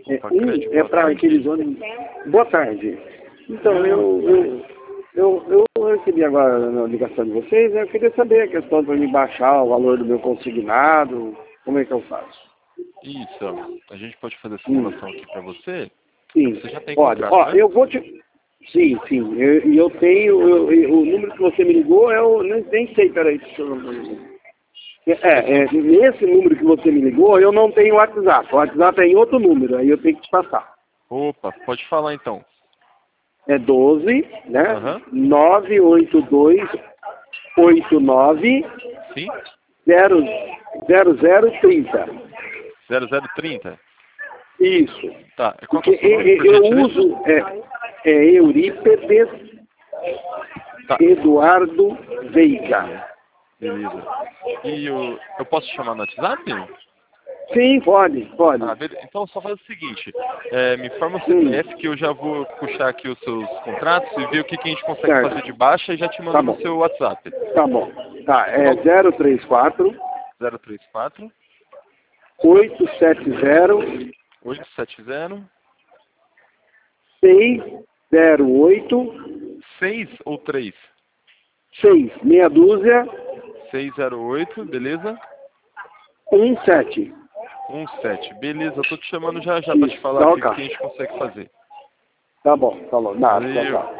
É para aqueles ônibus. Boa tarde. Então, eu recebi agora a ligação de vocês, eu queria saber a questão para me baixar o valor do meu consignado, como é que eu faço? Isso, a gente pode fazer a simulação aqui para você. Sim, Você já tem pode. contrato, Ó, né? eu vou te... Sim, eu tenho, o número que você me ligou, eu nem sei, peraí, deixa eu... nesse número que você me ligou, eu não tenho WhatsApp. O WhatsApp é em outro número, aí eu tenho que te passar. Opa, pode falar então. É 12, né? Aham. 98289 Sim? 0030. 0030. Isso. Tá, qual que Porque é o seu nome, por eu gentileza? uso Eurípedes Tá. Eduardo Veiga. Beleza. E eu posso te chamar no WhatsApp? Sim, pode. Ah, beleza. Então só faz o seguinte, me forma o CPF que eu já vou puxar aqui os seus contratos e ver o que a gente consegue Certo. fazer de baixa e já te mando Tá no bom. seu WhatsApp. Tá bom. Tá, é 034 034 870 870 608 6 ou 3? 6, meia dúzia, 608, beleza? 17. 17, beleza, eu tô te chamando já pra Isso, te falar tá, aqui o que ok. a gente consegue fazer. Tá bom, nada, Valeu. tchau.